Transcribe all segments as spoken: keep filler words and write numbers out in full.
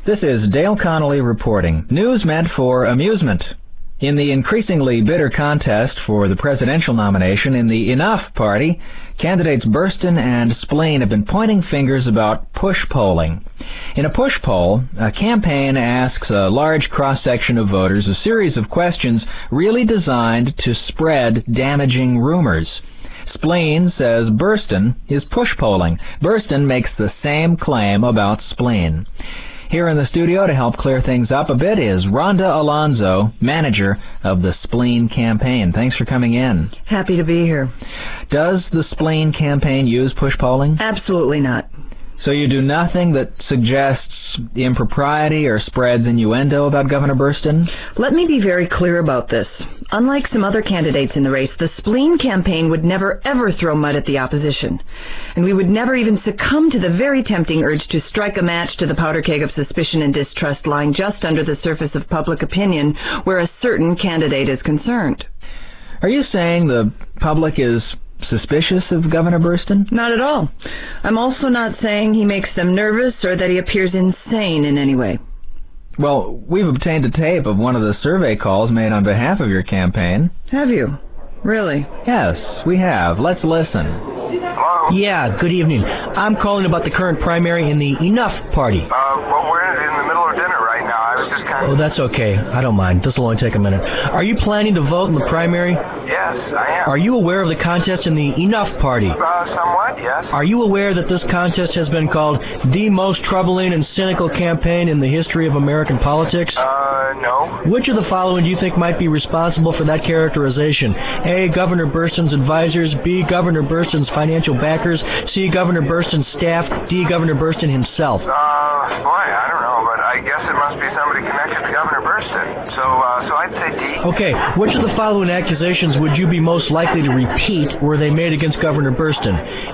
This is Dale Connolly reporting. News meant for amusement. In the increasingly bitter contest for the presidential nomination in the Enough Party, candidates Burston and Spleen have been pointing fingers about push polling. In a push poll, a campaign asks a large cross-section of voters a series of questions really designed to spread damaging rumors. Spleen says Burston is push polling. Burston makes the same claim about Spleen. Here in the studio to help clear things up a bit is Rhonda Alonzo, manager of the Spleen campaign. Thanks for coming in. Happy to be here. Does the Spleen campaign use push polling? Absolutely not. So you do nothing that suggests impropriety or spreads innuendo about Governor Burston? Let me be very clear about this. Unlike some other candidates in the race, the Spleen campaign would never ever throw mud at the opposition. And we would never even succumb to the very tempting urge to strike a match to the powder keg of suspicion and distrust lying just under the surface of public opinion where a certain candidate is concerned. Are you saying the public is suspicious of Governor Burston? Not at all. I'm also not saying he makes them nervous or that he appears insane in any way. Well, we've obtained a tape of one of the survey calls made on behalf of your campaign. Have you? Really? Yes, we have. Let's listen. Hello? Yeah, good evening. I'm calling about the current primary in the Enough Party. Uh, well, we're in the middle of dinner right now. I was just kind of... Oh, that's okay. I don't mind. This'll only take a minute. Are you planning to vote in the primary? Yes, I am. Are you aware of the contest in the Enough Party? Uh, somewhat, yes. Are you aware that this contest has been called the most troubling and cynical campaign in the history of American politics? Uh, no. Which of the following do you think might be responsible for that characterization? A. Governor Burston's advisors. B. Governor Burston's financial backers. C. Governor Burston's staff. D. Governor Burston himself. Uh, boy, I don't know, but I guess it must be somebody connected to Governor Burston. So, uh, so I'd say D. Okay, which of the following accusations would you be most likely to repeat were they made against Governor Burston?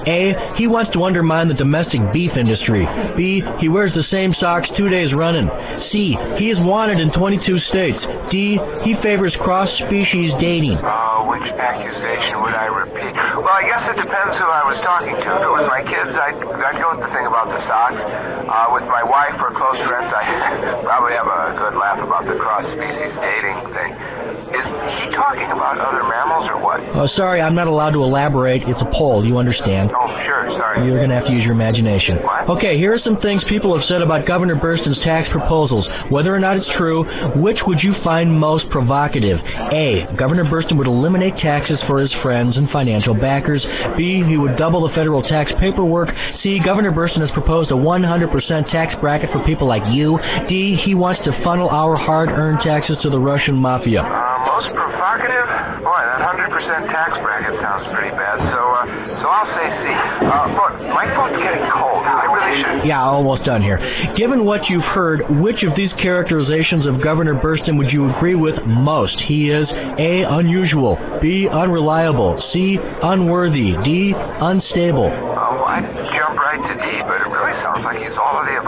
A. He wants to undermine the domestic beef industry. B. He wears the same socks two days running. C. He is wanted in twenty-two states. D. He favors cross-species dating. Uh, which accusation would I repeat? Well, I guess it depends who I was talking to. If it was my kids, I'd, I'd go with the thing about the socks. Uh, with my wife or close friends, I probably have a good laugh about the cross-species dating thing. Is he talking about other mammals or what? Oh, sorry, I'm not allowed to elaborate. It's a poll, you understand. Oh, sure, sorry. You're going to have to use your imagination. What? Okay, here are some things people have said about Governor Burston's tax proposals. Whether or not it's true, which would you find most provocative? A. Governor Burston would eliminate taxes for his friends and financial backers. B. He would double the federal tax paperwork. C. Governor Burston has proposed a one hundred percent tax bracket for people like you. D. He wants to funnel our hard-earned taxes to the Russian mafia. Uh, most provocative? Boy, that one hundred percent tax bracket sounds pretty bad, so, uh, so I'll say C. Uh, boy, my phone's getting cold. I really should... Yeah, almost done here. Given what you've heard, which of these characterizations of Governor Burston would you agree with most? He is A. Unusual, B. Unreliable, C. Unworthy, D. Unstable. Oh, I'd jump right to D, but it really sounds like he's all of the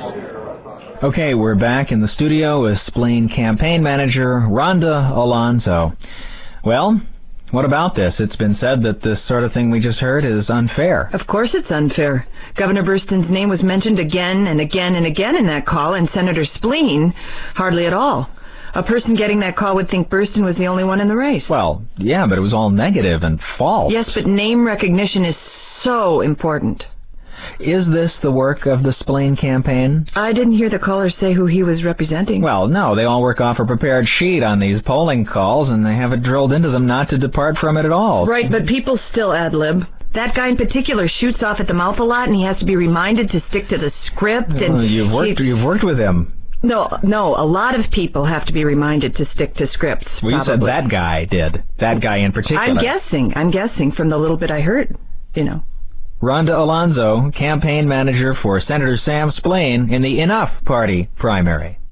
above. Okay, we're back in the studio with Spleen campaign manager Rhonda Alonzo. Well, what about this? It's been said that this sort of thing we just heard is unfair. Of course it's unfair. Governor Burston's name was mentioned again and again and again in that call, and Senator Spleen hardly at all. A person getting that call would think Burston was the only one in the race. Well, yeah, but it was all negative and false. Yes, but name recognition is so important. Is this the work of the Spleen campaign? I didn't hear the caller say who he was representing. Well, no, they all work off a prepared sheet on these polling calls, and they have it drilled into them not to depart from it at all. Right, but people still ad-lib. That guy in particular shoots off at the mouth a lot, and he has to be reminded to stick to the script. And well, you've worked. he, You've worked with him. No, no, a lot of people have to be reminded to stick to scripts. Well, you probably. said that guy did. That guy in particular. I'm guessing. I'm guessing from the little bit I heard, you know. Rhonda Alonzo, campaign manager for Senator Sam Spleen in the Enough Party primary.